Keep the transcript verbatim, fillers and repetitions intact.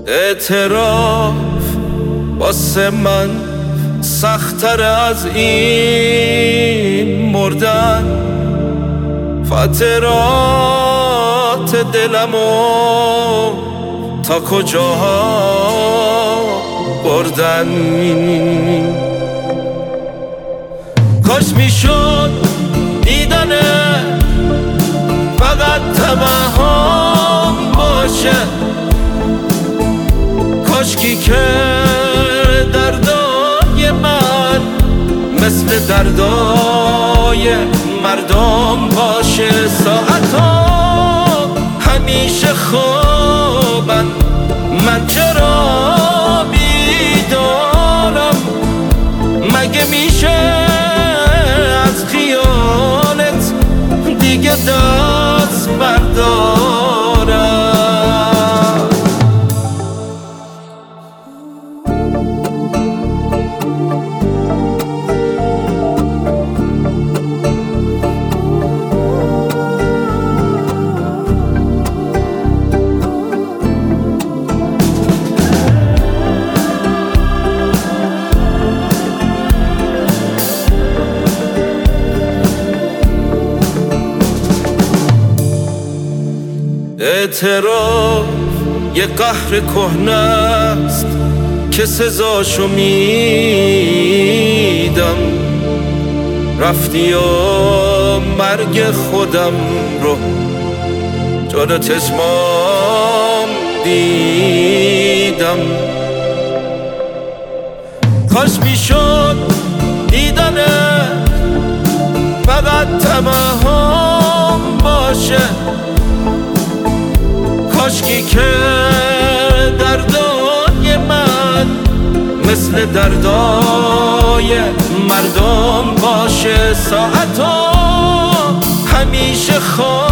اعتراف واسه من سخت‌تر از این مردن، خاطرات دلمو تا کجاها بردن. کاش میشد دیدنه فقط توهم باشه، کاشکی که دردای من مثل دردای مردم باشه. ساعتا همیشه خوابن، من چرا بیدارم؟ مگه میشه از خیالت دیگه دست بردارم؟ اعتراف یه قهر کهنه است که سزاشو میدم. رفتی و مرگ خودم رو جلو چشمام دیدم. کاش میشد دیدنه فقط توهم باشه، کاشکی که دردای من مثل دردای مردم باشه. ساعتا همیشه خواب